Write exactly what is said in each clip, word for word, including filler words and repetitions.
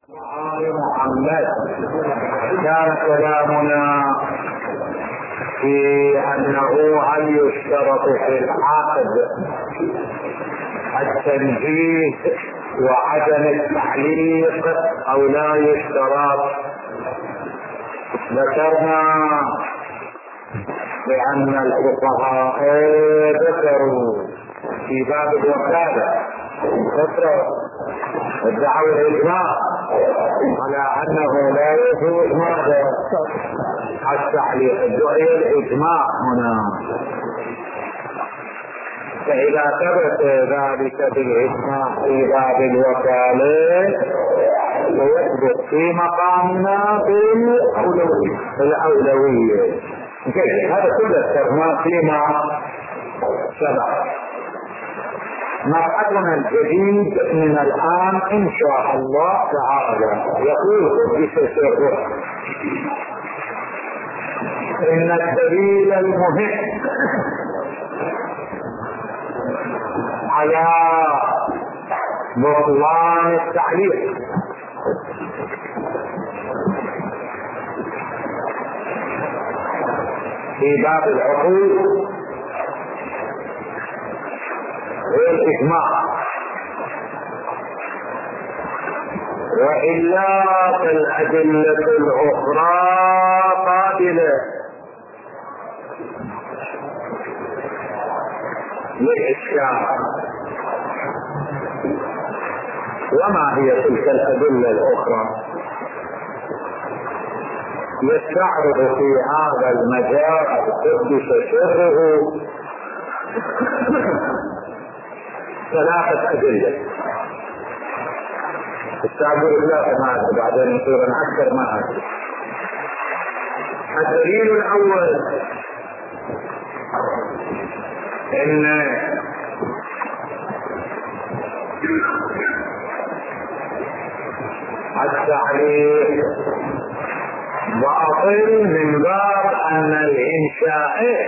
آل محمد. كان كلامنا في أنه هل يشترط في العقد التنجيز وعدم التعليق أو لا يشترط. ذكرنا بأن الفقهاء ذكروا في باب الوكالة ادعوا الإجماع على أنه لا يجوز ماذا التعليق، ادعي الإجماع هنا. فإذا ثبت ذلك بالإجماع في باب الوكالة ويثبت في مقامنا بالأولوية. هذا كله استثناء فيما سبق. مبحثنا الجديد من الآن إن شاء الله تعالى يقول بسره إن الدليل المهم على بطلان التعليق في باب العقود والإجماع، وإلا فالأدلة الأخرى قابلة للإشكال. وما هي تلك الأدلة الأخرى؟ يستعرض في هذا المجال قدس سره ثلاثة أدلة. استعبر ثلاثة معك بعدين نصير نعكر معك. الدليل الأول إن التعليق باطل من باب أن الإنشاء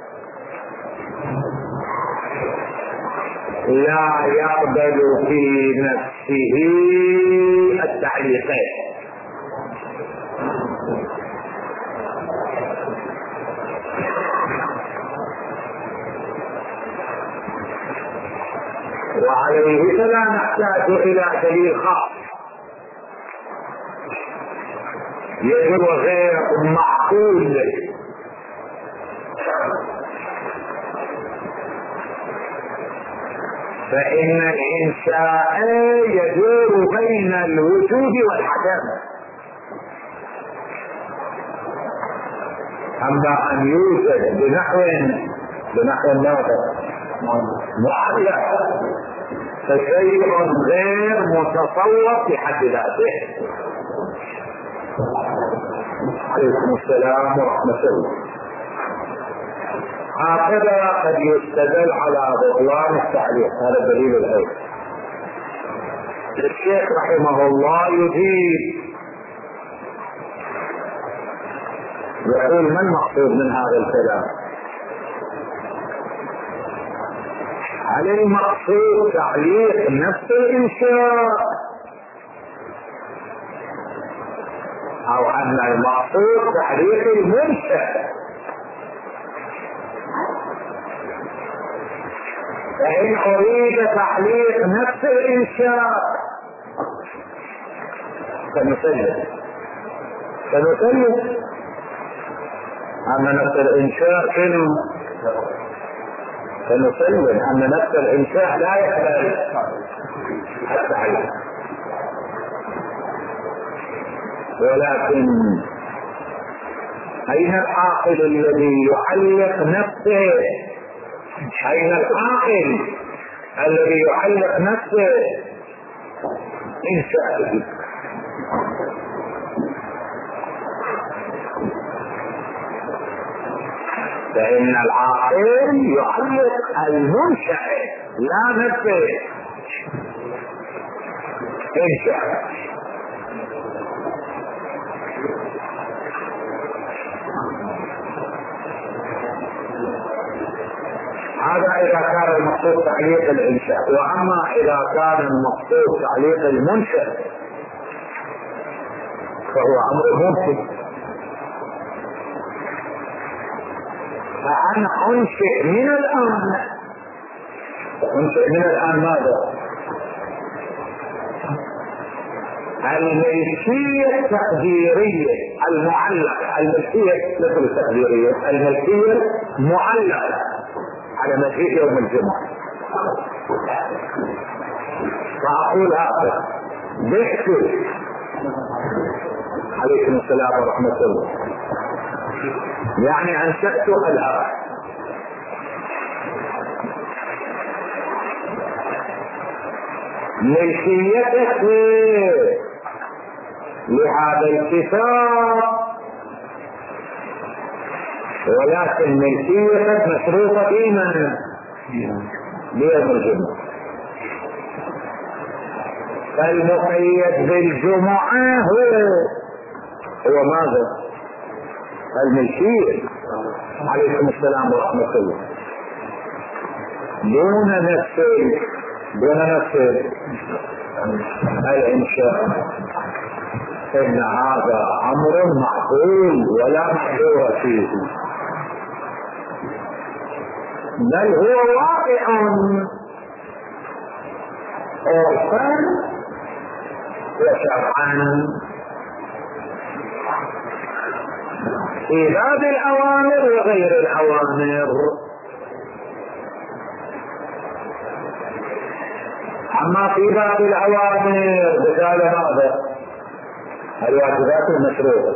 لا يقبل في نفسه التعليقات. وعليه فلا نحتاج إلى دليل خاص يجب غير معقول. فإن الإنشاء يدور بين الوجود والعدم، أما أن يوجد بنحو بنحو ماذا معلق فشيء غير متصور في حد ذاته. عليكم السلام ورحمة الله. هكذا قد يستدل على بطلان التعليق. هذا الدليل الأول. الشيخ رحمه الله يجيب يقول ما المقصود من هذا الكلام؟ هل المقصود تعليق نفس الإنشاء أو أن المقصود تعليق المنشأ؟ فإن أريد تعليق نفس الإنشاء فنسلم فنسلم أما نفس الإنشاء شنو؟ فنسلم أن نفس الإنشاء لا يقبل التعليق. ولكن أين العاقل الذي يعلق نفسه؟ أين العاقل الذي يعلق نفسه إنشاءه؟ فإن العاقل يعلق المنشأ لا نفسه إنشاء. هذا إذا كان المقصود تعليق الإنشاء. وأما إذا كان المقصود تعليق المنشأ فهو أمر ممكن. فأنا أنشئ من الآن، أنشئ من الآن ماذا؟ الملكية التقديرية المعلقة، الملكية ليس التقديرية، الملكية معلقة على مجيء يوم الجمعة. فأقول هذا بحثي. عليكم السلام ورحمة الله. يعني أنشأت الآن ملكيتك لهذا الكتاب، ولكن ملكيتك مشروطة بمن؟ بيوم الجمعة. فالمقيد بالجمعة هو هو ماذا؟ الملكية. عليكم السلام ورحمة الله. دون نفسه دون نفسه الإنشاء، إن هذا أمر معقول ولا محذور فيه، بل هو واقع عرفا وشرعا في باب الأوامر وغير الأوامر. أما في باب الأوامر مثال هذا الواجبات المشروعة،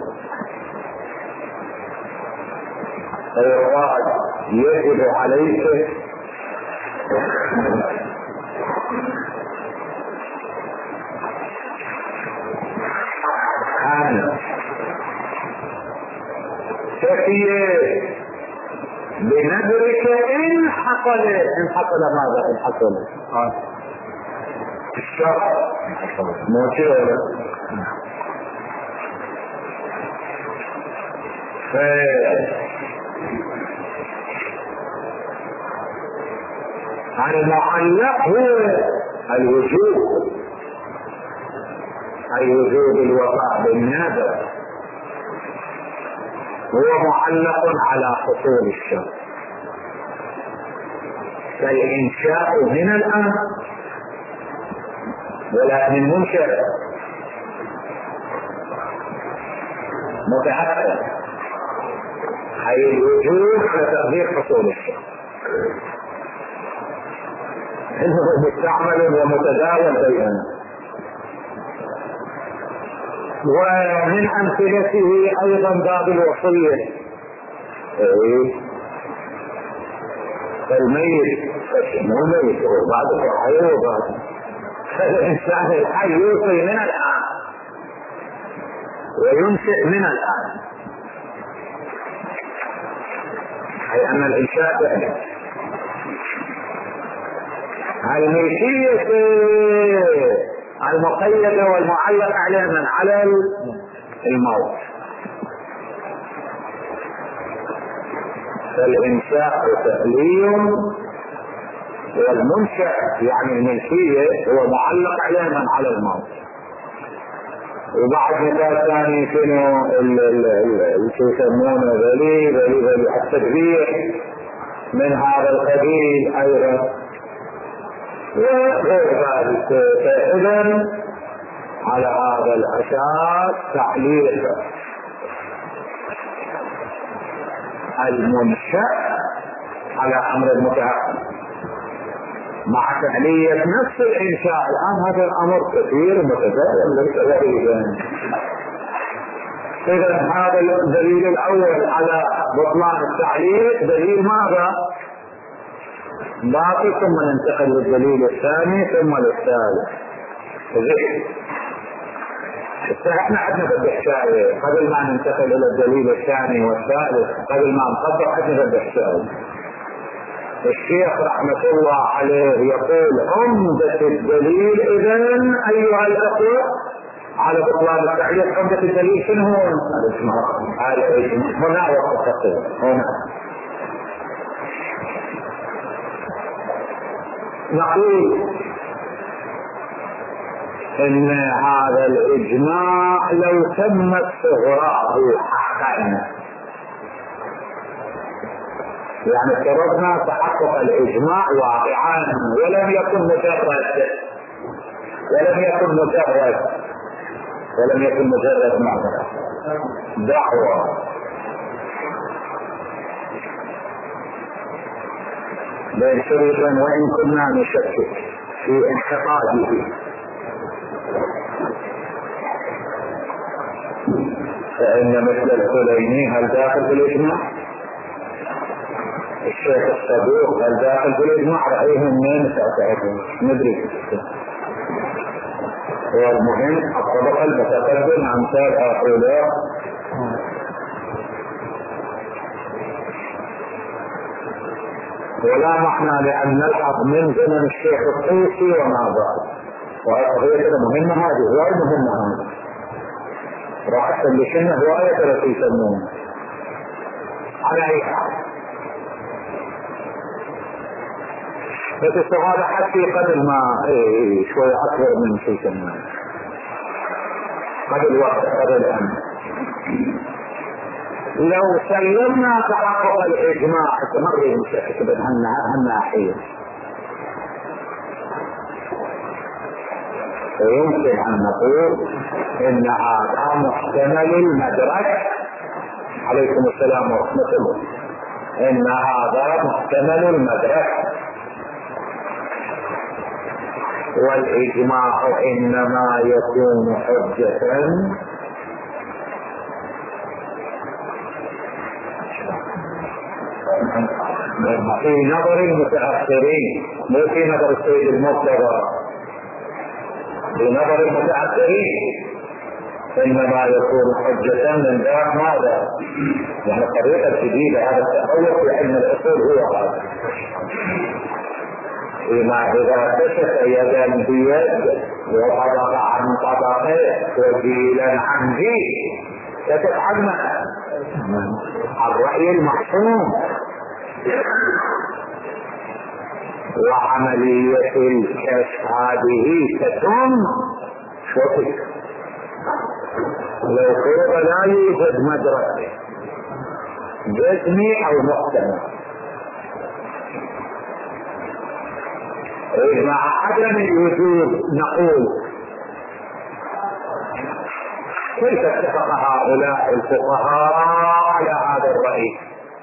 فيقال يجب عليك أن تفي بنذرك إن حصل. إن حصل ماذا؟ إن حصل الشرع موجه ولا عن المعلق هو الوجوب، أي وجوب الوفاء بالنذر، هو معلق على حصول الشرع. فالإنشاء من الآن، ولكن المنشأ متأخر، أي الوجوب على تقدير حصول الشرع. إنه مستعمل ومتداول بيننا. ومن أمثلته أيضا باب الوصية. الميت مو ميت بعد الحي، الإنسان الحي يوصي من الآن وينشئ من الآن، أي أن الإنشاء يعني الملكية المقيدة والمعلقة على من؟ على الموت. فالإنشاء تأليم، والمنشأ يعني الملكية هو معلق على من؟ على الموت. وبعد مثال ثاني شنو اللي يسمونه دليل التدبير من هذا القبيل أيضا وغير ذلك. فإذا على هذا الأساس تعليق المنشأ على أمر المتأخر مع تعلية نفس الإنشاء. الآن هذا الأمر كثير متداول ليس غريبا. إذا هذا الدليل الأول على بطلان التعليق دليل ماذا؟ باقي، ثم ننتقل للدليل الثاني ثم للثالث. احنا عندنا بالحكاية قبل ما ننتقل إلى الدليل الثاني والثالث، قبل ما نطبق عندنا بالحكاية الشيخ رحمة الله عليه يقول عمدة الدليل إذن أيها الأخوة على بطلان التعليق. عمدة الدليل شنو هو؟ هنا وقت هنا نقول ان هذا الاجماع لو تمت صغراه حقا، يعني افترضنا تحقق الاجماع واقعا ولم يكن مجرد ولم يكن مجرد ولم يكن مجرد معذرة دعوة بين شروط وان كنا نشكك في انحقاده، فان مثل الكليني هل داخل في الاجماع؟ الشيخ الصدوق هل داخل في الاجماع؟ رايهم من ساعتهم ندري. هو المهم الطبقه المتقدم امثال هؤلاء ولا معنى لان نلحق من زمن الشيخ الطوسي وما بعد، وهي كده مهمه، هذه هوايه مهمه. هذه راح احسن لشنه هوايه ترى يسمون على اي حال. بس هذا حكي قبل ما ايه شوي اكبر من شيء يسمونه قبل وقت قبل الامر. لو سلمنا تحقق الاجماع تمر المشاكل هالناحيه ويمكن ان نقول ان هذا محتمل المدرك. عليكم السلام ورحمه الله. ان هذا محتمل المدرك، والاجماع انما يكون حجة في نظر المتأخرين، مو في نظر السيد المرتضى. في نظر المتأخرين انما يكون حجة من ذاك ماذا؟ يعني الطريقة الجديدة هذا التحول في علم الاصول هو هذا. فيما اذا كشف يدا بيد وطبق عن طبقه وجيلا عن جيل يتفعلن الرأي المحسوم، وعملية الكشف هذه تتم شوفك لو فرض لا يوجد مدرك جسمي او محتمل. مع عدم الوجود نقول كيف اتفق هؤلاء الفقهاء على هذا الرأي؟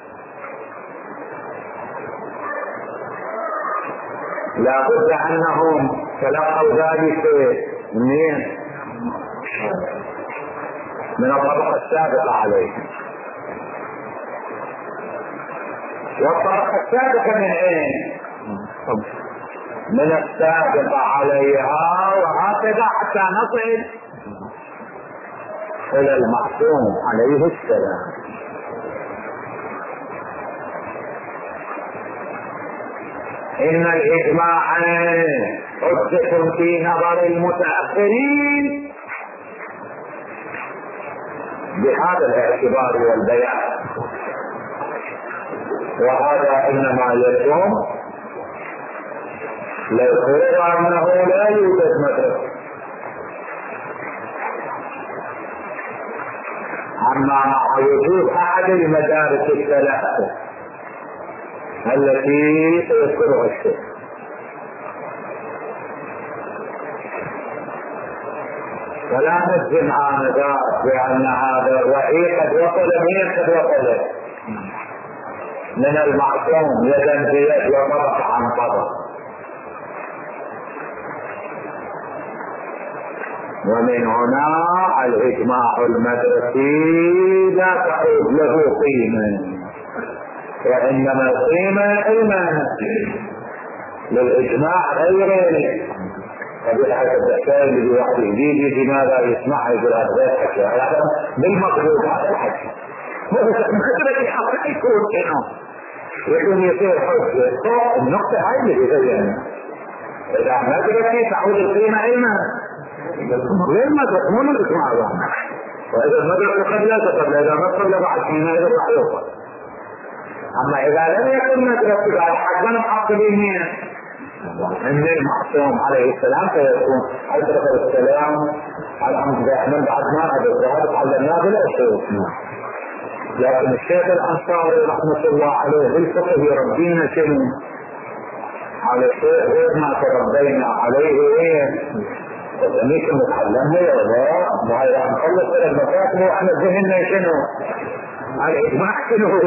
لا بد انهم تلقوا ذلك من من الطبقة السابقة عليهم. والطبقة السابقة من اين؟ من السابقة عليها، وهكذا حتى نصل الى المعصوم عليه السلام. ان الاجماع حجة في نظر المتأخرين بهذا الاعتبار والبيان، وهذا انما يكون لو فرض انه لا يوجد مدرسة. اما مع وجود احد المدارس الثلاثة التي سيذكرها الشيخ، فلا نجزم آنذاك بأن هذا الرأي قد وصل من قد وصل من المعصوم يدا بيد وطبق عن طبق. ومن هنا الإجماع المدرسي لا تعود له قيمة، وإنما القيمة علما للإجماع غير طبيعة الدكتور اللي بواحد جديد لماذا يسمعها يقول هذا الحكي هذا بالمقصود هذا الحكي مدرك الحق يكون هنا يكون يصير حجة النقطة هاي اللي بيبين. إذا مدرك تعود القيمة علما غير مدرك مو الإجماع، وإذا المدرك قد لا تقبل إذا ما قبل بعد حين إذا راح يوصل. اما اذا لم يكن مدرك بعد حقا حق بينين ان المعصوم عليه السلام فيكون ادرك السلام الحمد لله من بعد ما ادرك تعلمناه بالاشهر. لكن الشيخ الانصاري رحمه الله عليه بالفقه يربينا شنو؟ على شيء غير ما تربينا عليه. ايه مش نتعلمه يا الله ما هي راح نخلص المكاتب واحنا ذهننا شنو؟ الاجماع شنو هو؟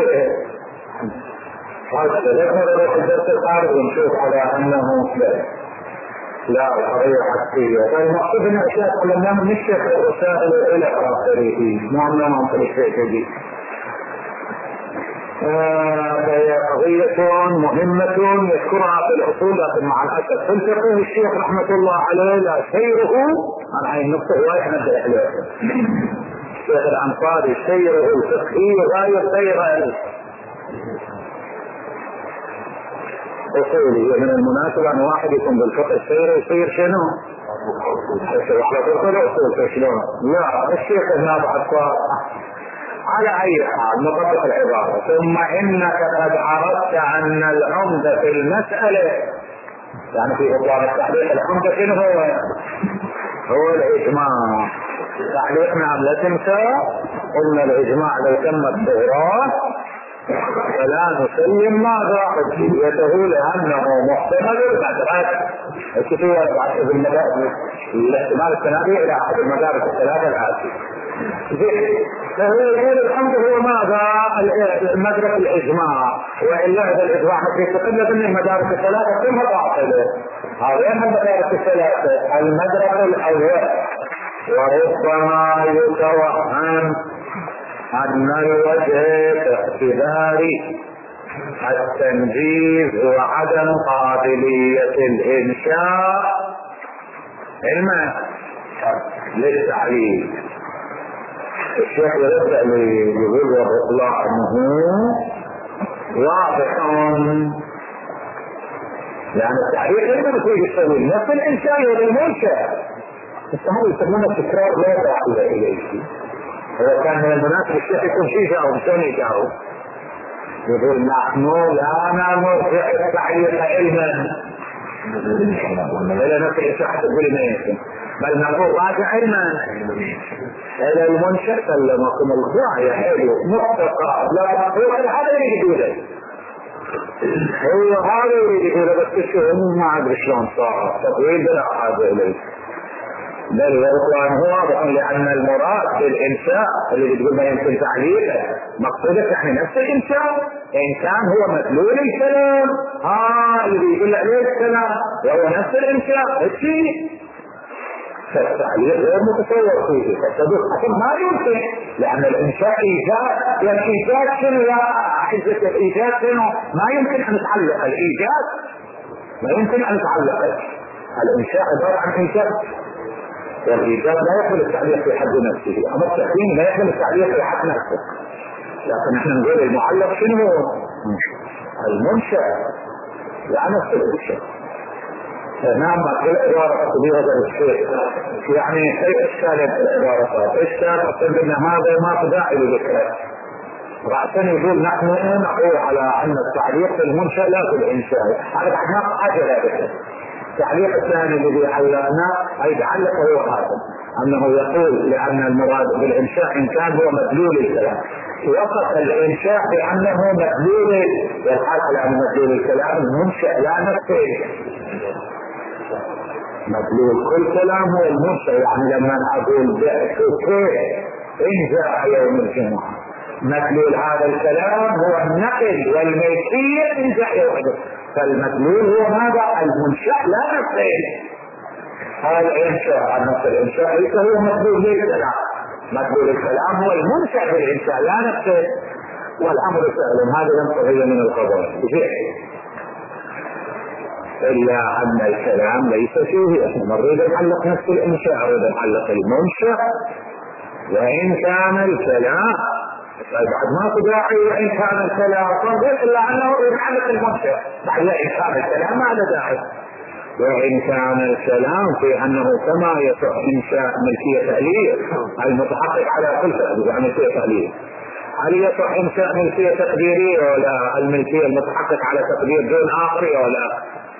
هذا لازم نروح الدرس الخارج ونشوف على انه لا لا القضيه حقيقيه. فالمقصود ان الاشياء تعلمناها من الشيخ الرسائل الى اخره ما عملنا عن طريق الشيء. فهي قضية مهمة يذكرها في الأصول، لكن مع الأسف في الفقه الشيخ رحمة الله عليه لا سيره عن هاي النقطة واحد نبدأ عليها. الشيخ الأنصاري سيره الفقهي غاية سير أصولي. من المناسب أن واحد يكون بالفقه سيره يصير شنو؟ على طرق الأصول شلون؟ لا الشيخ هنا بعد على اي حال نطبق العبارة. ثم انك قد عرفت ان العمدة في المسألة يعني في اطلاق التعليق العمدة شنو هو؟ هو الاجماع. تعليقنا لا تنسى قلنا الاجماع لو تم التوراة فلا نسلم ماذا حجيته لانه محتمل الادراك الكتير بعد المدارس الاحتمال السنوي الى احد المدارس الثلاثة الاتية. فهو يقول الحمد هو ماذا؟ مدرك الاجماع، والا هذا الاجماع في تقلد ان المدارس الثلاثه كلها باطله. هذين المدارس الثلاثه المدرك الاول وربما يتوهم ان الوجه باعتبار التنجيز وعدم قابليه الانشاء علما للتعليل. الشيخ يبدأ يقول والإطلاع أنه واضح يعني التعليق لما بتريد يسوي نفس الإنشاء والمنشأ هذا يسمونه تكرار لا داعي إليه. هو كان من المناسب الشيخ يكون شيء جاوب شلون يجاوب؟ يقول نحن لا نرجع التعليق علما إلى نفس الإنشاء حتى تقول ما يمكن، بل نقول راجع علما الى المنشأ سلمكم الله يا حلو مختصر. لا هو هذا اللي يقوله هو هذا اللي يقوله بس شو ما ادري شلون صار تطويل بلا حاجه اليه. بل القرآن هو واضح لان المراد بالانشاء اللي بتقول ما يمكن تعليله مقصودك يعني نفس الانشاء. انسان هو مدلول الكلام ها اللي يقول عليه الكلام وهو نفس الانشاء الشيء. فالتعليق غير متصور فيه فالتدخل حسن ما يمكن لان الانشاء ايجاد والايجاد شنو يا حزة الايجاد شنو ما يمكن ان نتعلق الايجاد ما يمكن ان نتعلق الانشاء عبارة عن انشاء والايجاد لا يقبل التعليق في حد نفسه. اما التحكيم لا يقبل التعليق في حد نفسه. لكن احنا نقول المعلق شنو المنشأ لا نفس الانشاء. نعم العبارة تبيها الشيء يعني اي اشكال العبارة اشكال اقول ان هذا ما تداعي لذكره. رأسا يقول نحن نقول على ان التعليق في المنشأ لا في الانشاء. هذا بعد حاجة ذلك. التعليق الثاني الذي حلنا اي تعلق هو هذا انه يقول لان المراد بالانشاء ان كان هو مدلول الكلام وصف الانشاء بانه مدلول والحال على ان مدلول الكلام المنشأ لا نفسه. مدلول كل كلام هو المنشأ يعني لما نقول كيف ان جاء يوم الجمعة مدلول هذا الكلام هو النقل والملكية ان جاء يوم الجمعة. فالمدلول هو ماذا؟ المنشأ لا نفسه. هذا الانشاء النص الانشاء ليس هو مدلول للكلام. مدلول الكلام هو المنشأ بالانشاء لا نفسه. والامر سهل هذا لم تغير من القضاء إلا أن الكلام ليس فيه. احنا نريد نعلق نفس الإنشاء نريد نعلق المنشأ وإن كان الكلام بعد ما تداعي وإن كان الكلام صغير إلا أنه يعلق المنشأ بعد إن كان الكلام ما له داعي. وإن كان الكلام في أنه كما يصح إنشاء ملكية تأليف المتحقق على كل تأليف ملكية تأليف هل يصح إنشاء ملكية تقديرية ولا الملكية المتحقق على تقدير دون آخر ولا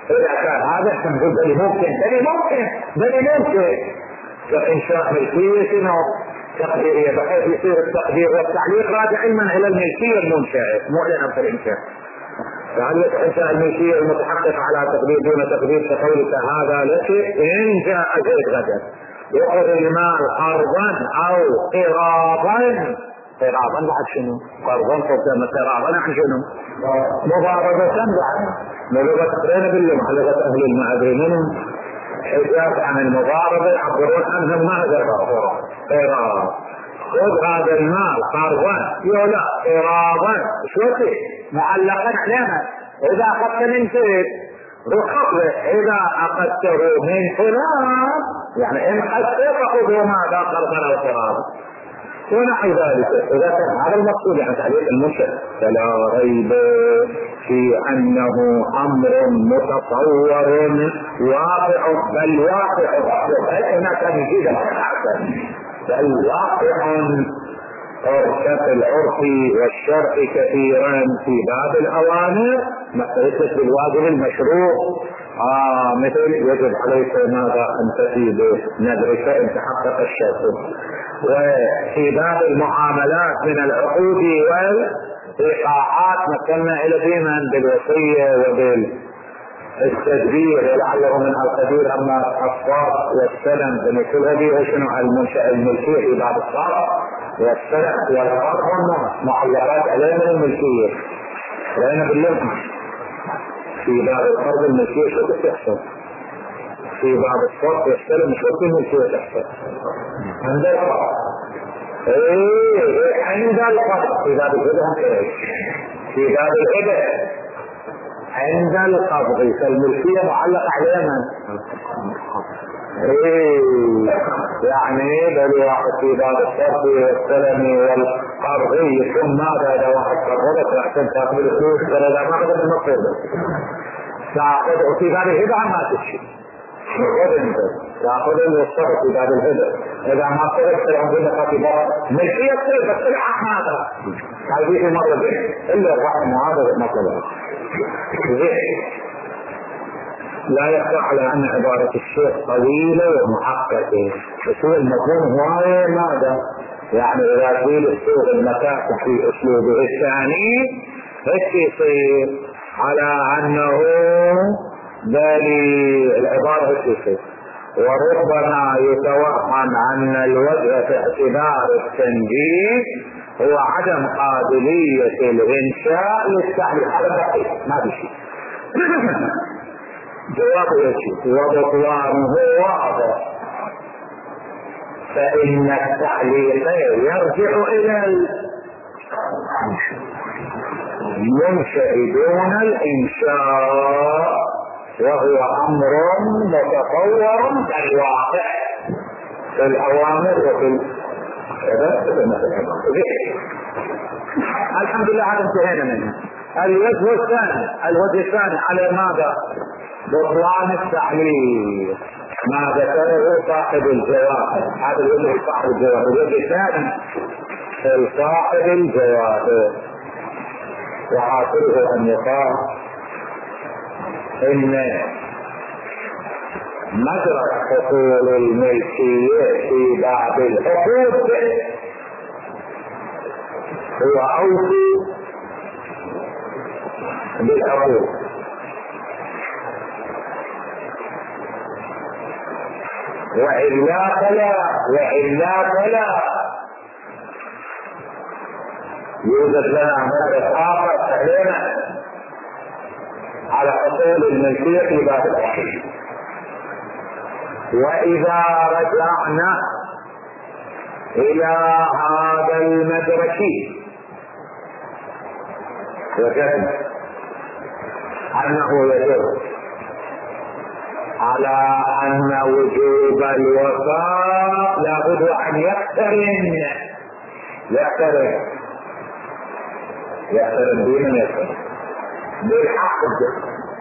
إذا كان هذا نقول بل ممكن بل ممكن بل ممكن كإنشاء ملكية شنو؟ تقديرية، بحيث يصير التقدير والتعليق راجعا إلى الملكية المنشأة مو إلى نفس الإنشاء. فعلة إنشاء الملكية المتحقق على تقدير دون تقدير كقولك هذا لك إن جاء زيد غدا يأخذ المال قرضا أو قراضا. قراضا بعد شنو؟ قرضا قدام قراضا عن شنو؟ مضاربة بعد لغة قرينة باللغة لغة أهل المعادن حجاب عن المضاربة يعبرون عنها ماذا؟ قراض. خذ هذا المال قرضا يولا قراضا شو معلقا علينا. إذا أخذت من زيد رخص له، إذا أخذته من فلان يعني إن حسيت أخذه ماذا قرضا أو قراضا ونحو ذلك. إذا كان هذا المقصود يعني تعليق المنشأ فلا ريب في أنه أمر متصور واقع بل واقع هناك نجد بل واقع عرف العرف والشرع كثيرا في باب الأوامر مثل بالواجب المشروع آه مثل يجب عليك ماذا أن تفيد ندرك إن تحقق الشرط. وفي باب المعاملات من العقود والإيقاعات مثلنا إلى ديما بالوصية وبالتدبير ولعله من القدير أما الصرف والسلم بمثل هذه شنو المنشأ الملكية في باب الصرف والسلم والقرض معلقات علينا من الملكية علينا باللغة. في باب القرض الملكية شو بتحصل؟ في باب الصرف والسلم شو الملكية تحصل؟ عند القرض ايه عند القرض في باب الهبة في باب الهبة عند القبض فالملكية معلقة علينا ايه يعني بل واحد في باب الصرف والسلم والقرض ثم ماذا اذا واحد قرضك عشان تاخذ الفلوس فاذا ما قدر المقصود تاخذ في باب الهبة ما تشي تاخذ الصرف في باب الهبة اذا ما صرف عندنا خطيبات ملكية تصير بس الحق ماذا هذه مرة الا الرحم هذا مطلب لا يخفى على ان عبارة الشيخ طويلة ومحققة بس هو المفهوم هو ماذا يعني اذا قيل السوق المكاسح في اسلوبه الثاني هيك يصير على انه بالي العبارة هيك يصير. وربما يتوهم ان الوجه في اعتبار التنجيم هو عدم قابلية الانشاء للتعليق. هذا دقيق ما في شيء جوابه يشي وبطلانه واضح فإن التعليق يرجع إلى المنشأ دون الإنشاء وهو أمر متصور بالواقع في الأوامر وفي الحمد لله هذا انتهينا منه. الوجه الثاني الوجه الثاني على ماذا؟ بطلان التعليق ما ذكره صاحب الجواب. هذا الوجه صاحب الجواب. الوجه الثاني صاحب الجواب وحاصله ان يقال ان مجرى حصول الملكية في بعض الحقوق هو اوفي بالحقوق وإلا فلا وإلا فلا يوجد لنا مدى آخر علينا على حصول الملكية في باب الحقوق. وإذا رجعنا إلى هذا المدرك وجدنا أنه يجب على أن وجوب الوفاء لابد أن يقترن يقترن يقترن بمن يقترن بالعقد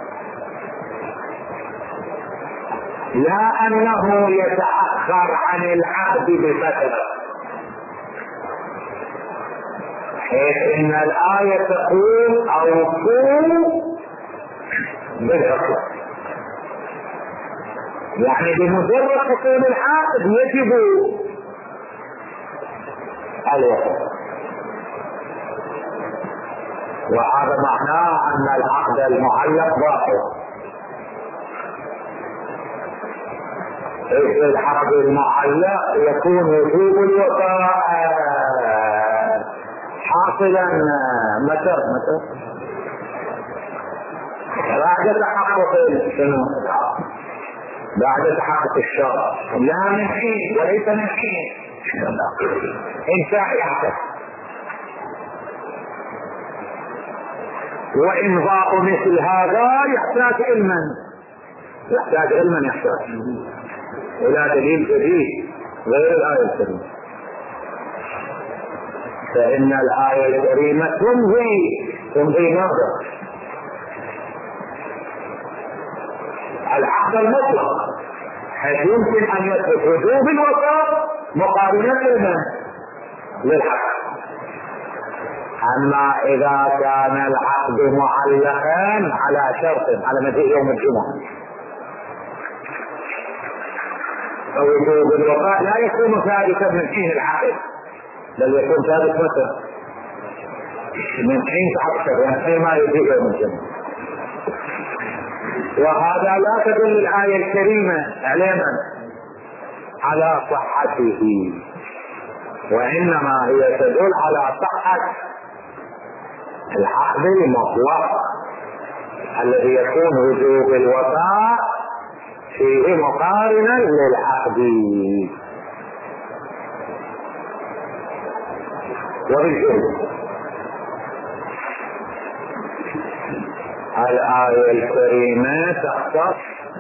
لا أنه يتأخر عن العقد بفترة حيث إن الآية تقول أوفوا بالعقد يعني بمجرد حصول العقد يجب الوفاء، وهذا معناه ان العقد المعلق باطل. في العقد المعلق يكون وجوب الوفاء حاصلا متى متى بعد تحقق شنو؟ بعد تحقق الشرط، لا من حين وليس من حين انشاء العقد. وإمضاء مثل هذا يحتاج علما، يحتاج علما يحتاج إلى دليل جديد غير الآية الكريمة، فإن الآية الكريمة تمضي تمضي ماذا؟ العقد المطلق، حيث يمكن أن يثبت وجوب الوفاء مقارنة للعقد. أما إذا كان العقد معلقا على شرط على مجيء يوم الجمعة فوجوب الوفاء لا يكون ثابتا من حين العقد، بل يكون ثابت متى؟ من حين تحقق، يعني حين ما يجيء يوم الجمعة. وهذا لا تدل الآية الكريمة علما على صحته، وإنما هي تدل على صحة العقد المطلق الذي يكون وجوب الوفاء فيه مقارنا للعقد. وبالجملة الآية الكريمة تختص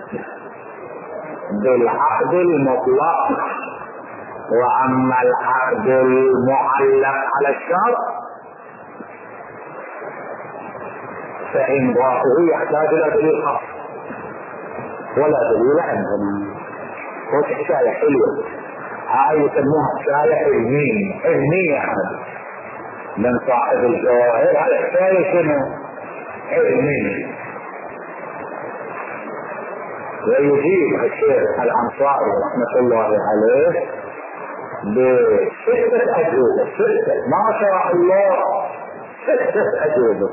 بالعقد المطلق، وأما العقد المعلق على الشرط فإمضاؤه يحتاج إلى دليل خاص ولا دليل عندنا. وحكاية حلوة هاي يسموها حكاية علمية علمية هذه من صاحب الجواهر، هذه حكاية شنو؟ علمية. ويجيب الشيخ الأنصاري رحمة الله عليه بستة أجوبة، ستة ما شاء الله ستة أجوبة.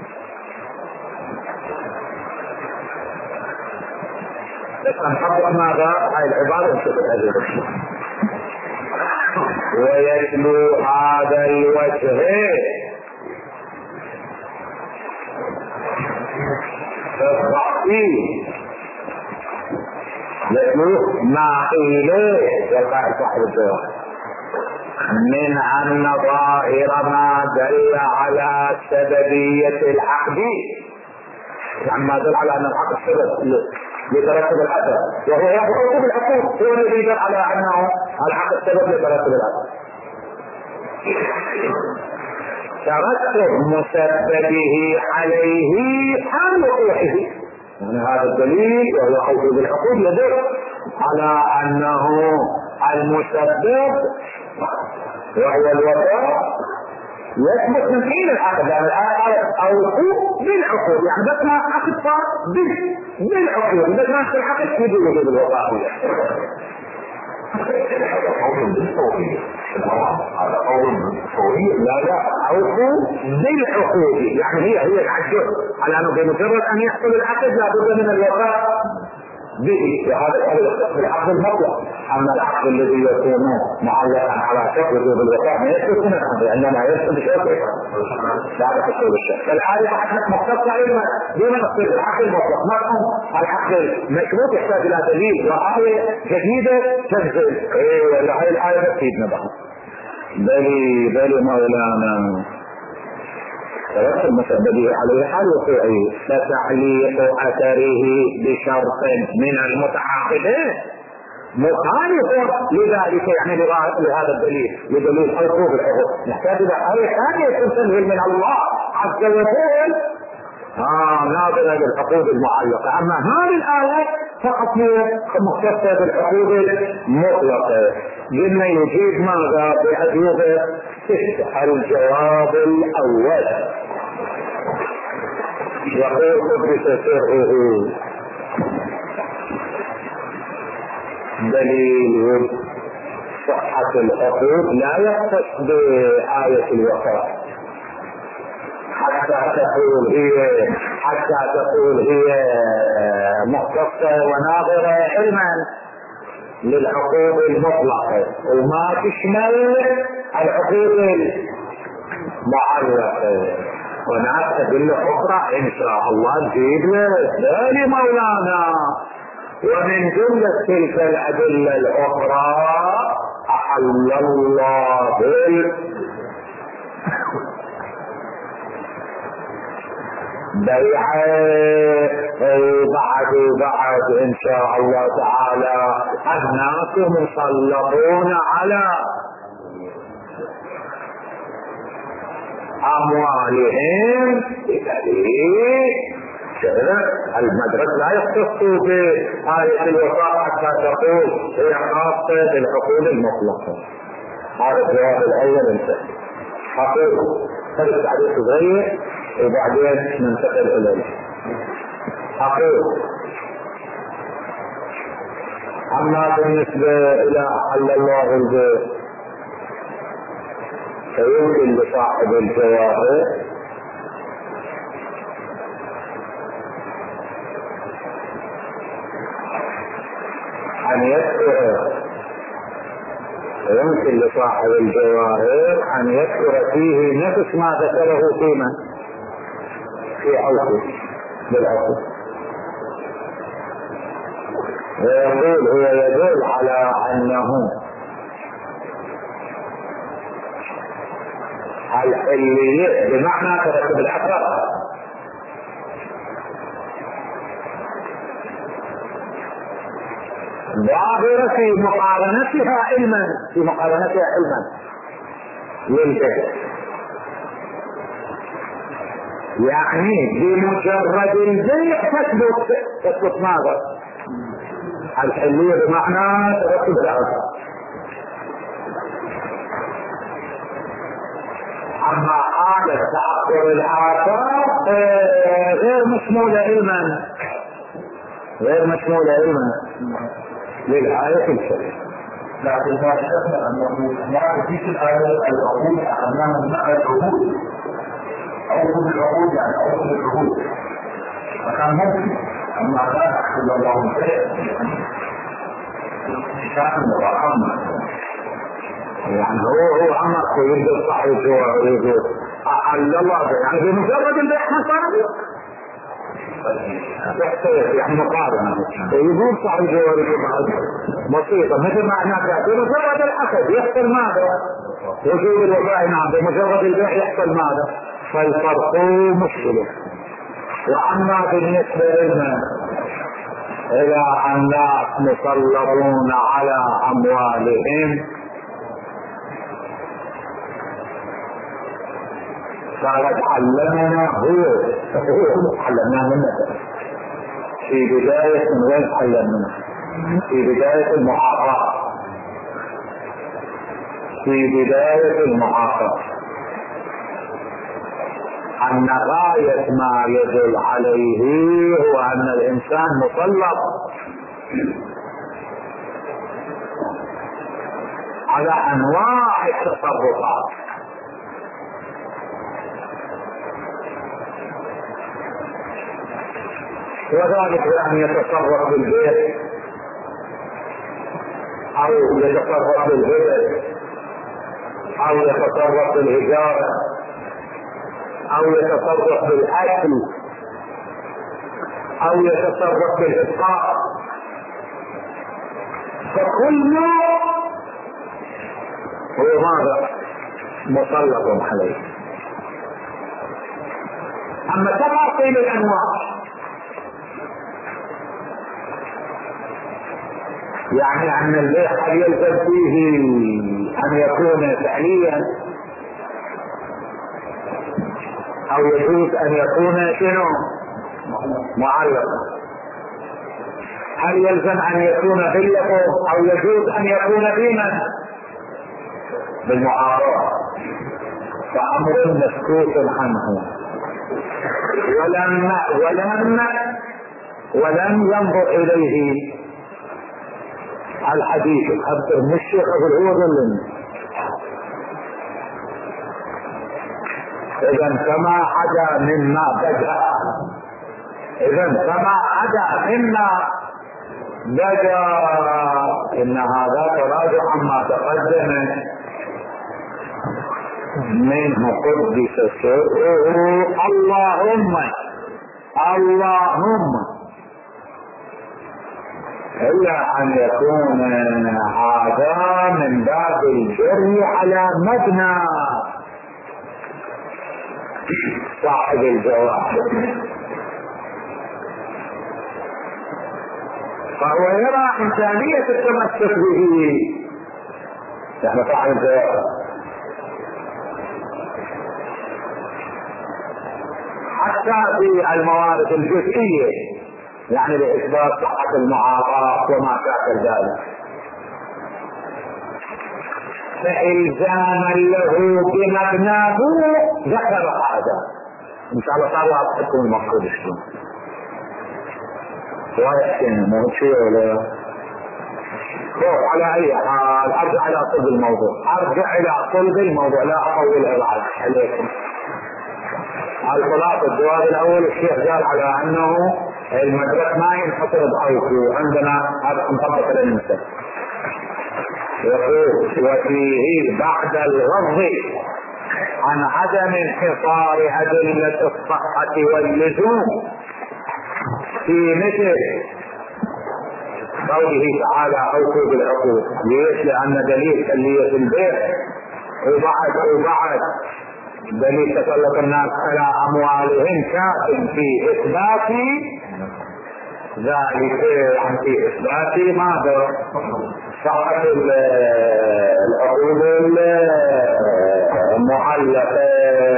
نحضر ماذا؟ هاي العبارة ستة أجوبة. ويتلو هذا الوجه الضعيف يتلو ما قيله يقال صاحب الجواب من أن ظاهر ما دل على سببية العقد، يعني ما دل على أن العقد سبب لترتب الأثر، وهو يحكم بالعقود هو الذي يدل على أنه العقد سبب لترتب الأثر. ترتب مسببه عليه عن وقوعه، يعني هذا الدليل وهو خوف بالعقود يدل على أنه المسبب وهو الوفاء يثبت من حين العقد، يعني الآية أوفوا بالعقود، يعني بس ما عقد صار بالعقود، بس ما في العقد يجي وجود الوفاء. هذا قول بالفورية. لا لا أوفوا بالعقود، يعني هي هي العقد على أنه بمجرد أن يحصل العقد لابد من الوفاء به، وهذا العقد المطلق. أما العقد الذي يكون معلقا على شرط وجوب الوفاء ما يثبت من العقد، عندما يثبت شرط بعد حصول الشرط. الآية مختصة علما دون تفصيل العقد المطلق، ما العقد مشروط يحتاج إلى دليل وآية جديدة تنزل. إيه ولا هاي الآية تفيدنا بها. بلي بلي مولانا توصل مسببه عليه حال وقوعه، فتعليق أثره بشرط من المتعاقدين مخالف لذلك، يعني لهذا الدليل لدليل حقوق العقود نحتاج الى آية ثانية تنزل من الله عز وجل اه ناظرة للعقود المعلقة. اما هذه الآية فقط هي مختصة بالعقود المطلقة. قلنا يجيب ماذا بأجوبة ستة. الجواب الأول يقول قدس سره دليل صحة العقود لا يختص بآية الوفاء حتى تقول هي حتى تقول هي مختصة وناظرة علما للعقود المطلقة وما تشمل العقود المعرفة. هناك أدلة أخرى إن شاء الله تزيد ذلك مولانا. ومن جملة تلك الأدلة الأخرى أحل الله بيعه بعد بعد إن شاء الله تعالى الناس مسلطون على أموالهم بدليل المدرسة لا يختص بآية الوفاء حتى تقول هي خاصة بالعقود المطلقة. هذا الجواب الأول انتهى. أقول فرق تعريف صغير وبعدين ننتقل إليه. أقول أما بالنسبة إلى حل الله البيت فيمكن لصاحب الجواهر أن يذكر يمكن لصاحب الجواهر أن يذكر فيه نفس ما ذكره في من في عوض بالعقد ويقول هو يدل على أنه الحلية بمعنى ترتب الحقائق ظاهرة في مقارنتها علما في مقارنتها علما للبيع يعني بمجرد البيع تثبت تثبت ماذا؟ الحلية بمعنى ترتب الحقائق. أما حالة تأخر الآثار غير مشمولة علما غير مشمولة علما للآية الكريمة. لكن ما شك أنه ما في الآية العقود أخذناها مع العقود أوصل العقود يعني أوصل العقود فكان ممكن أما لا أحل الله شيء شاكل ورحمة يعني هو هو عمق ويبدأ صحيح ويقول أحل الله يعني بمجرد البيع حصل تحتاج يعني مقارنة ويقول صاحب الجواري بسيطة مثل ما احنا بمجرد العقد يحصل ماذا؟ وجود الوفاء نعم بمجرد البيع يحصل ماذا؟ فالفرق مشكلة. وأما بالنسبة لنا إلى الناس مسلطون على أموالهم قالت علمنا هو هو علمنا منه في بداية من وين علمنا في بداية المعاقبة في بداية المعاقبة أن غاية ما يدل عليه هو أن الإنسان مسلط على أنواع التصرفات وذلك بأن يتصرف بالبيت أو يتصرف بالهبة أو يتصرف بالهجارة أو يتصرف بالأكل أو يتصرف بالإسقاط فكل نوع هو ماذا؟ مسلط عليه. أما تفاصيل الأنواع يعني أن البيع هل يلزم فيه أن يكون فعليا أو يجوز أن يكون شنو معلقا؟ هل يلزم أن يكون باللفظ أو يجوز أن يكون بمن بالمعارضة؟ فأمر مسكوت عنه ولم ولم ولم ينظر إليه الحديث من الشيخ ابو الهود اللي اذا فما عدا مما بدا اذا فما عدا مما بدا ان هذا تراجع عما تقدم منه قدس سره. اللهم اللهم الا ان يكون هذا من باب الجري على مبنى صاحب الجواب، فهو يرى إمكانية التمسك به يعني صاحب الجواب، حتى في الموارد الجزئية يعني لإثبات صحة المعاطاة وما شابه ذلك، فإلزاما له بمبناه ذكر هذا. إن شاء الله تعالى أعطيكم المقصود شلون ويحسن مو شيء ولا على أي حال. أرجع إلى صلب الموضوع أرجع إلى صلب الموضوع لا أطول عليكم. الخلاصة الجواب الأول الشيخ قال على أنه المدرك ما ينحصر بأوكو عندنا هذا مطبق للمثل، يقول وفيه بعد الغض عن عدم انحصار أدلة الصحة واللزوم في مثل قوله تعالى أوفوا بالعقود. ليش؟ لأن دليل تلية البيع وبعد وبعد دليل تسلط الناس على أموالهم كافٍ في إثبات ذلك، يعني في إثبات ماذا؟ صحة العقود المعلقة.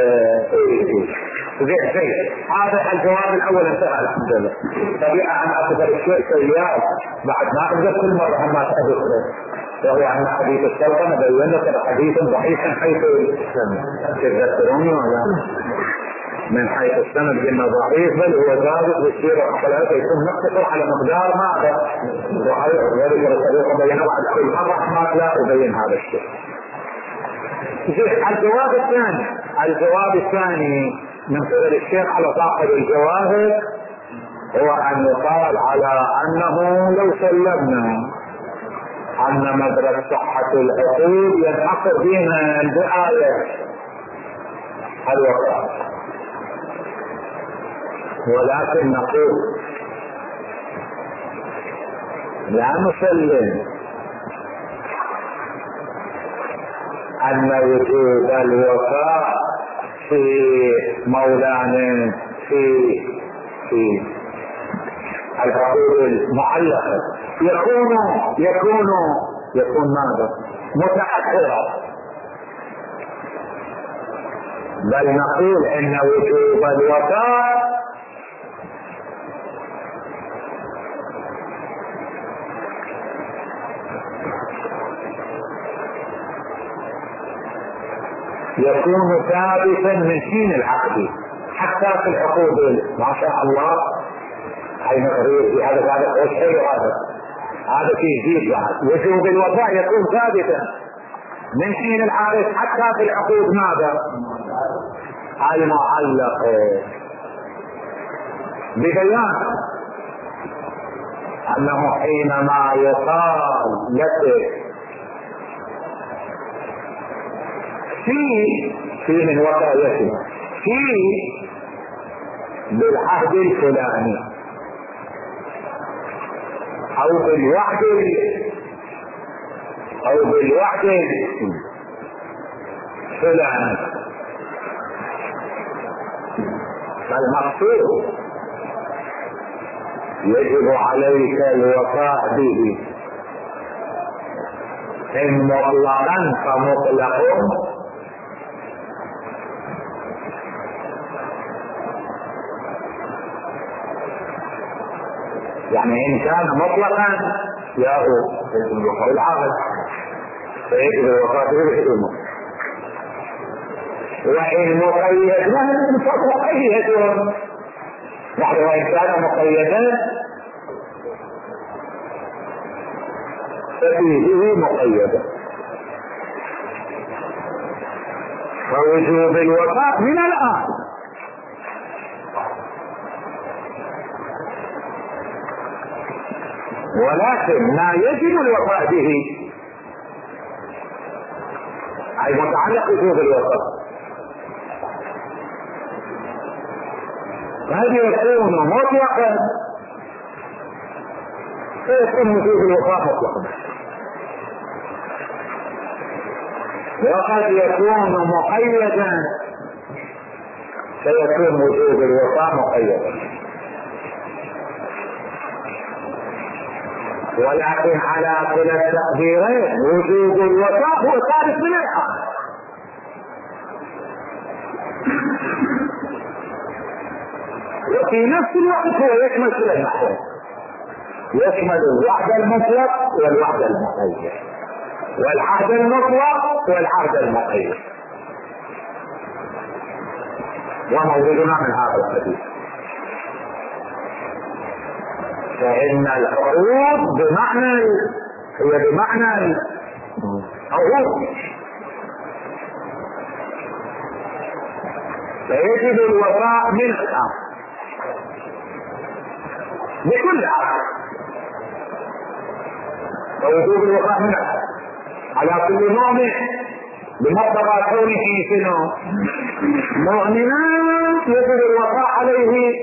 زين زين هذا الجواب الأول انتهى الحمد لله. طبيعة أن أكبر الشيء سيئات بعد ما أقدر كل مرة هم أتأذكره، وهو عن حديث السلطنة بيّن لك حديث ضعيف حيث تذكروني ولا من حيث السند قلنا ضعيف، بل هو ثابت بالسيرة وحلقات يكون نقتصر على مقدار ماذا ضعيف، وذلك الطريقة بيّنه بعد كل مرة ما لا أبين هذا الشيء. الجواب الثاني الجواب الثاني من قبل الشيخ على صاحب الجواهر هو أن يقال على أنه لو سلمنا أن مدرك صحة العقود ينحصر فينا بآية الوفاء، ولكن نقول لا نسلم أن وجود الوفاء في مولانا في في العقود المعلقة يكون يكون يكون ماذا؟ متأخرا، بل نقول ان وجوب الوفاء يكون ثابتا من حين العقد حتى في العقود. ما شاء الله هاي نظرية في هذا هذا الشيء هذا هذا شيء جديد بعد. وجوب الوفاء يكون ثابتا من حين العقد حتى في العقود ماذا؟ المعلقة، ببيان أنه حينما يقال لك في في من وقايته في بالعهد الفلاني او بالوعد او بالوعد الفلاني، فالمقصود يجب عليك الوفاء به ان مطلقا فمطلق، يعني ان كان مطلقا ياهو العقد فيجب الوفاء به، وان مقيد له فمقيد، يعني وان كان مقيدا ففيه مقيدة. فوجوب الوفاء من الآن، ولكن ما يجب الوفاء به أي متعلق وجوب الوفاء هذا يكون مطلقا، فيكون وجوب الوفاء مطلقا، وقد يكون مقيدا فيكون وجوب الوفاء مقيدا. ولكن على كلا التقديرين وجوب الوفاء هو ثالث من الآخر. وفي نفس الوقت هو يشمل كلا المحور، يشمل الوحدة المطلق والوحدة المقيد، والعهد المطلق والعهد المقيد، وموردنا من هذا الحديث. فإن العقود بمعنى هي بمعنى العقود، فيجب الوفاء من الآن بكل عقد، ووجوب الوفاء من الآن على كل مؤمن بمقتضى كونه شنو مؤمنا يجب الوفاء عليه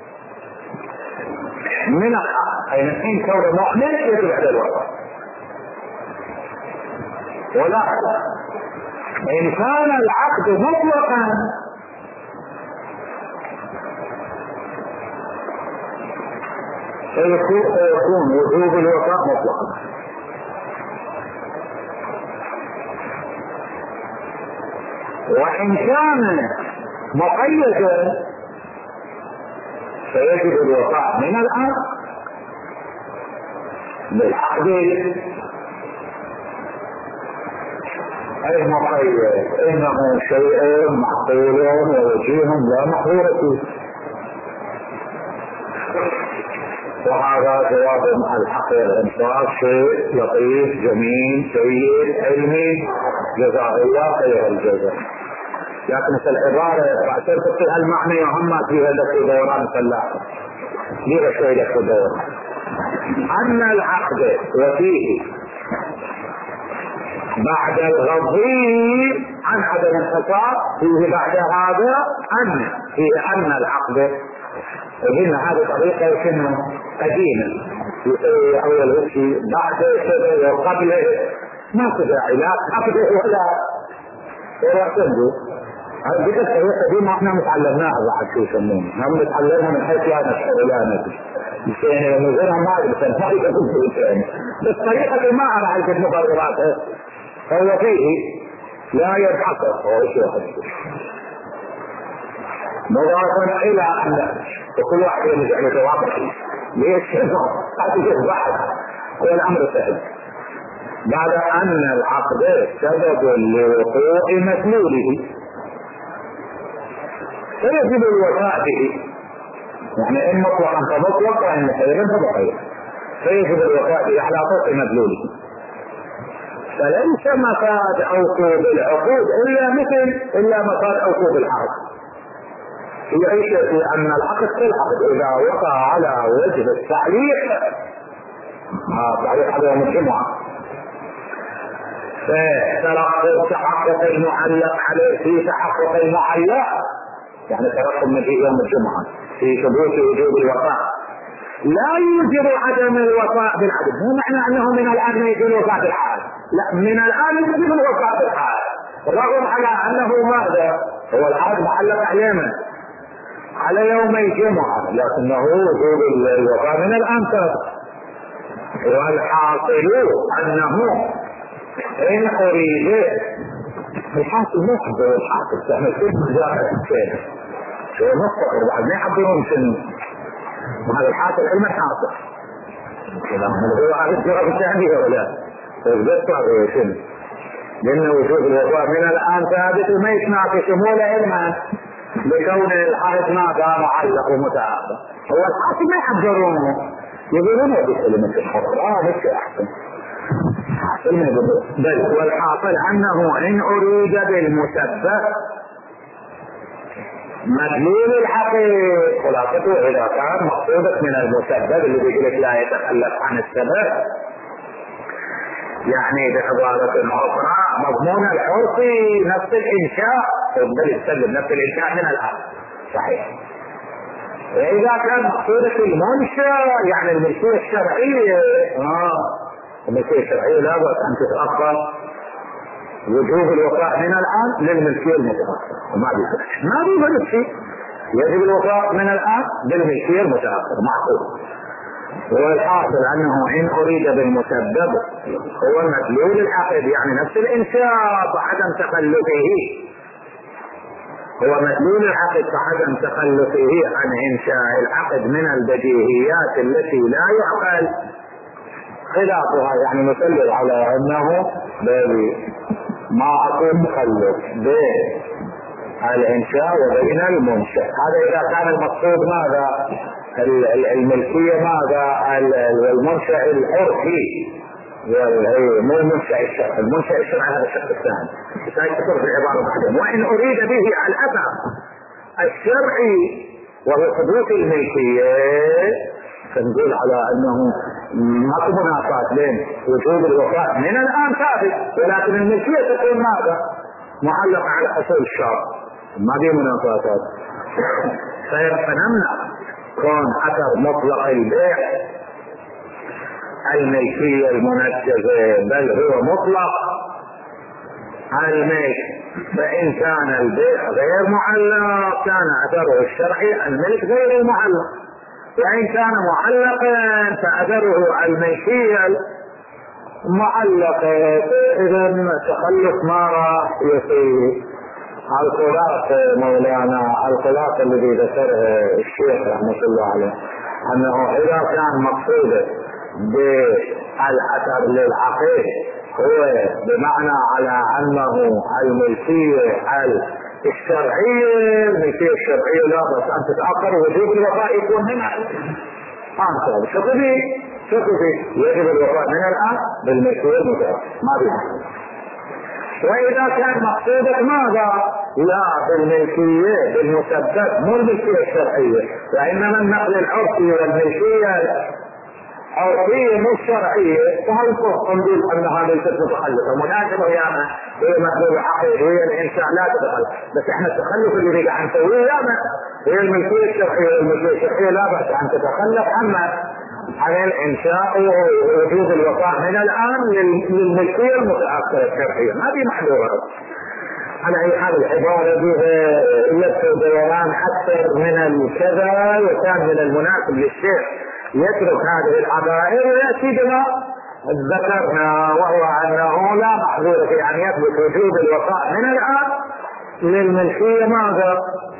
من الآن، أي من حين كون مؤمن يجب على الوفاء. ولا إن كان العقد مطلقا فيكون وجوب الوفاء مطلقا، وإن كان مقيدا فيجب الوفاء من الآن بالعقد أي مقيد، إنه شيء معقول ووجيه لا محظور فيه. وهذا جواب الحق والإنصاف، شيء لطيف جميل سيد علمي جزاه الله خير الجزاء. لكن في العبارة بعتبر في المعنى وهم فيها لك دوران فلاحة ليه شوي لك دوران أن العقد وفيه بعد الغضي عن عدم الخطاب فيه بعد هذا أن فيه أن العقد وقلنا هذه طريقة شنو قديمة أول شيء بعد وقبل ما تدعي لا قبل ولا ولا تنجو. هذه الطريقة دي ما احنا متعلمناها بعد شو يسمونه، هم نتعلمها من حيث لا نشعر لا ندري يعني نزلها ما أدري ما يقول ثاني بس طريقة ما أنا عارف المقررات فهو فيه لا يتحقق هو شيء مضافا إلى أن وكل واحد يرجع لجوابه ليش هذه البحث هو الأمر سهل. بعد أن العقد سبب لوقوع مدلوله فيجب الوفاء به، يعني إن مطلقا فمطلق وإن خيرا فبخير، فيجب الوفاء به على طرق مدلوله. فليس مفاد عقود العقود إلا مثل إلا مفاد عقود العقد يعيش في أن العقد كالعقد إذا وقع على وجه التعليق تعليق على يوم الجمعة فتلقى تحقق المعلق عليه في تحقق المعلق يعني ترقب مجيء يوم الجمعة في ثبوت وجوب الوفاء لا يوجب عدم الوفاء بالعدد، مو معنى أنه من الآن ما يجب الوفاء بالحال، لا من الآن يجب الوفاء بالحال رغم على أنه ماذا هو العقد معلق علينا على يوم الجمعة لكنه وجوب الوفاء من الآن ثابت. والحاصل أنه إن أريد الحاصل مصدر الحاصل تعمل كل مجاعة كيف شو مصدر بعد ما يحضرون سن وهذا الحاصل علم الحاصل هو عارف جرب الثانية ولا يتذكر سن لأن وجوب الوفاء من الآن ثابت وما يتناقش مو علما لكون الحارس ما كان معلق ومتعاقب. هو الحاصل ما يحضرونه يقولون هذه كلمة الحر اه مش احسن بل والحاصل انه ان اريد بالمسبب مدلول الحقيقة، خلاصته اذا كان مقصودك من المسبب اللي بيقول لك لا يتخلف عن السبب، يعني بعبارة اخرى مضمون العرف نفس الانشاء، بل يستلم نفس الانشاء من العقل صحيح. واذا كان مقصودك المنشأ يعني الملكية الشرعية، اه الملكية الشرعية لا بأس ان تتأخر وجوب الوفاء من الآن للملكية المتأخرة، وما بيفرق ما بيفرق شيء، يجب الوفاء من الآن بالملكية المتأخرة معقول. والحاصل أنه إن أريد بالمسبب هو مدلول العقد يعني نفس الإنشاء بعدم تخلفه، هو مدلول العقد بعدم تخلفه عن إنشاء العقد من البديهيات التي لا يعقل خلافها، يعني نسلل على أنه ما أكون تخلف بين الإنشاء وبين المنشأ. هذا إذا كان المقصود ماذا؟ الملكية ماذا؟ المنشأ العرفي مو المنشأ الشرعي، المنشأ الشرعي هذا الشق الثاني سيذكر في العبارة بعدين. وإن أريد به الأثر الشرعي وهو حدوث الملكية فنقول على أنه ما في منافاة بين وجوب الوفاء من الآن ثابت، ولكن الملكية تكون ماذا؟ معلقة على أصول الشرع، ما في منافاتات. فنمنع كون أثر مطلق البيع الملكية المنجزة، بل هو مطلق الملك، فإن كان البيع غير معلق كان أثره الشرعي الملك غير المعلق، وإن كان معلقا فأثره الملكية معلقة. إذا تخلف ما راح يصير. الخلاصة مولانا الخلاصة الذي ذكره الشيخ رحمة الله عليه أنه إذا كان مقصوده بالأثر للعقيد هو بمعنى على أنه الملكية الشرعية، الملكية الشرعية لا بس أن تتأخر وجوب الوفاء يكون هنا أنت شكري شكري يجب الوفاء من الآن بالملكية المتأخرة ما بيها. وإذا كان مقصودك ماذا؟ لا بالملكية بالمسبب مو الملكية الشرعية، وإنما النقل العرفي والملكية العرفية مو الشرعية، فهل نقول أن هذا ليست متخلفة مناسبة ويانا هي مدلول العقل وهي الإنشاء لا تتخلف، بس احنا التخلف اللي نريد أن نسويه يانا هي الملكية الشرعية، والملكية الشرعية لا بأس أن تتخلف عما عن الإنشاء ووجود الوفاء من الآن للملكية المتأخرة الشرعية، ما في محلولات. على أي حال العبارة بها يذكر بيان أكثر من الكذا، وكان من المناسب للشيخ يترك هذه العبائر ويأتي بما ذكرنا، وهو أنه لا محظور في أن يثبت وجود الوفاء من الآن للملكية ماذا؟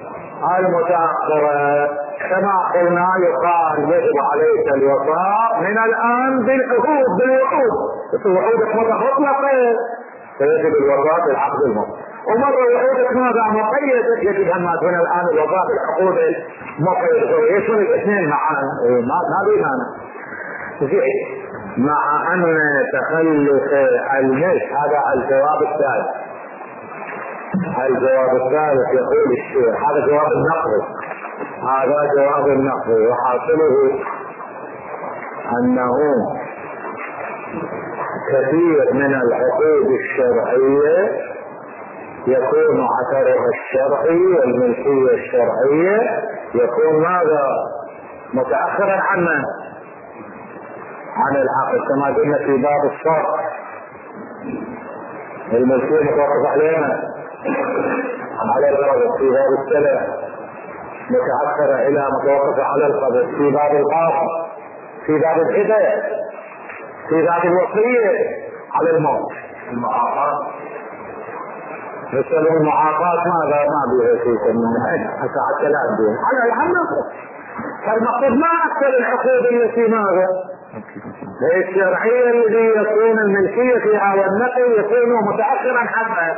المتأخرة. كما قلنا يقال يجب عليك الوفاء من الآن بالعقود بالوعود، بس وعودك مطلقة فيجب الوفاء بالعقد المطلق، ومرة وعودك ماذا مقيدة يجب أن من الآن الوفاء بالعقود المقيدة، ويشمل الاثنين معا ما بيننا زين. مع أن تخلف الملك هذا الجواب الثالث، الجواب الثالث يقول الشيخ هذا جواب النقل، هذا جواب النقل وحاصله أنه كثير من العقود الشرعية يكون أثرها الشرعي والملكية الشرعية يكون ماذا؟ متأخرا عنا عن العقد، كما قلنا في باب الصرف الملكية متوقف علينا على القبض، في باب السلف متأخرة إلى متوقفة على القبض، في باب القاضي، في باب الهبة، في باب الوصية على الموت، المعاقات يسألون المعاقات ماذا؟ ما بيها فيكم من هنا ساعة ثلاث دين على الحمد. فالمقصود ما أكثر العقود التي ماذا؟ الشرعية الذي يكون الملكية فيها والنقل يكون متأخرا حتى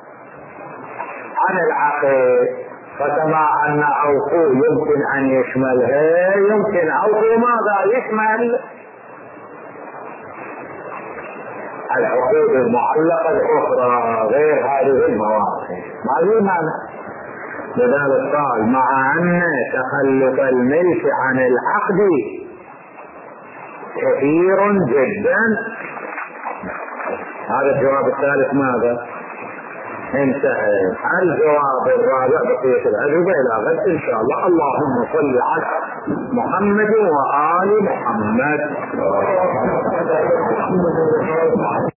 عن العقد. فكما أن عوفو يمكن أن يشملها يمكن عوفو ماذا؟ يشمل العقود المعلقة الأخرى غير هذه المواقف. ما في معنى. لذلك قال مع أن تخلف الملك عن العقد كثير جدا. هذا الجواب الثالث ماذا؟ انتهى. الجواب الرابع بقية الأجوبة إلى غد إن شاء الله. اللهم صل على محمد وآل محمد.